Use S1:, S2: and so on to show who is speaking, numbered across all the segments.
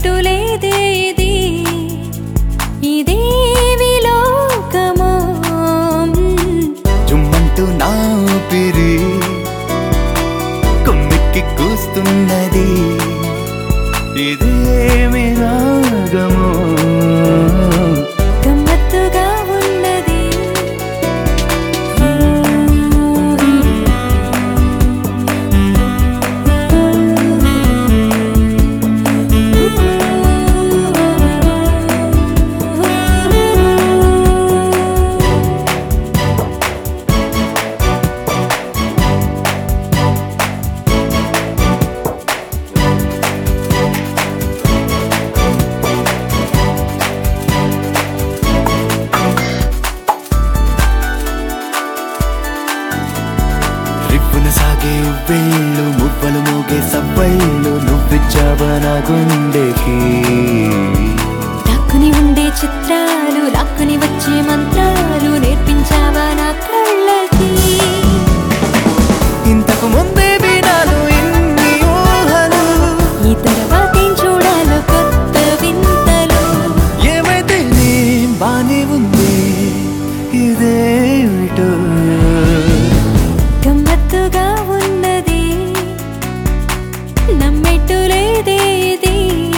S1: నమ్మెట్టులేదే ఇది ఇదేవి లోకమో
S2: జుమ్మంటూ నా ఊపిరి కొమ్మెక్కి కూస్తున్నది ఇదేమి రాగమో
S1: గమ్మత్తుగా ఉన్నది
S2: రిప్పున సాగే ఉవ్వేళ్ళు మువ్వలు మోగే సవ్వళ్ళు నువ్విచ్చావా నా గుండెకి
S1: లాక్కుని ఉండే చిత్రాలు లాక్కుని వచ్చే మంత్రాలు నేర్పించావా నా కళ్ళకి
S2: ఇంతకు ముందే వినాలు ఇన్ని ఊహలు
S1: ఈ తర్వాతేం చూడాలో కొత్త వింతలు
S2: ఏమైతే నీ బానే ఉంది ఇదేమిటో
S1: గమ్మత్తుగా ఉన్నది నమ్మెట్టులేదే ఇది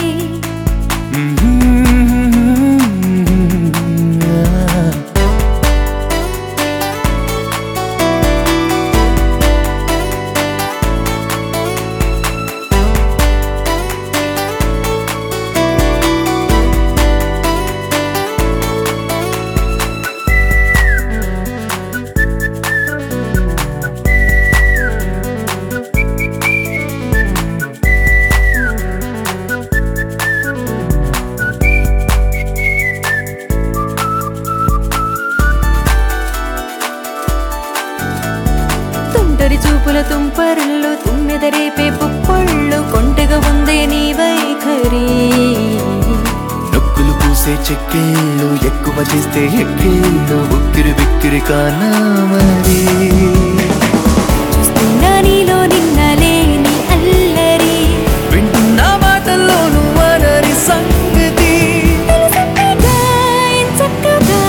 S1: తుంటరి చూపుల తుంపరులు తుమ్మెదరేపే పుప్పళ్ళు కొంటెగా ఉందే నీ వైఖరి
S2: నొక్కులు పూసే చెక్కేళ్ళు ఎక్కువ చేస్తే ఎక్కేళ్ళు ఉక్కిరి బిక్కిరి కానా మరి
S1: చూస్తున్నా నీలో నిన్న లేని అల్లరి
S2: వింటున్న మాటల్లోనూ అనరి సంగతి
S1: తెలుసంతగా ఎంచక్కగా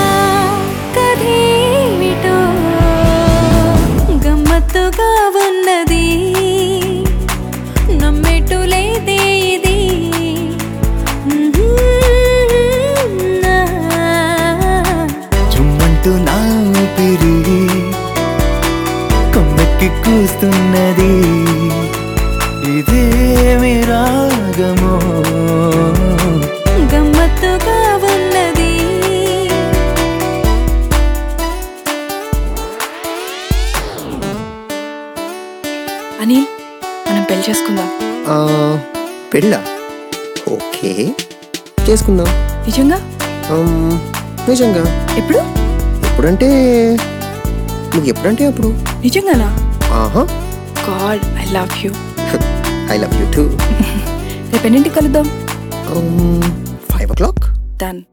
S1: కథేమిటో గమ్మత్తుగా ఉన్నది నమ్మెట్టులేదే ఇది
S2: చుమ్మంటూ నా ఊపిరి కొమ్మెక్కి కూస్తున్నది ఇదేమి రాగమో
S1: గమ్మత్తుగా ఉన్నది
S3: అనిల్ మనం పెళ్లి చేసుకుందాం.
S4: పెళ్ళా? ఓకే, చేసుకుందాం.
S3: నిజంగా?
S4: నిజంగా.
S3: ఎప్పుడు?
S4: ఎప్పుడంటే నువ్వు ఎప్పుడంటే అప్పుడు.
S3: నిజంగానా?
S4: ఆహా,
S3: God, I love you.
S4: I love you too.
S3: రేపు ఎన్నింటికి కలుద్దాం?
S4: 5 o'clock.
S3: డన్.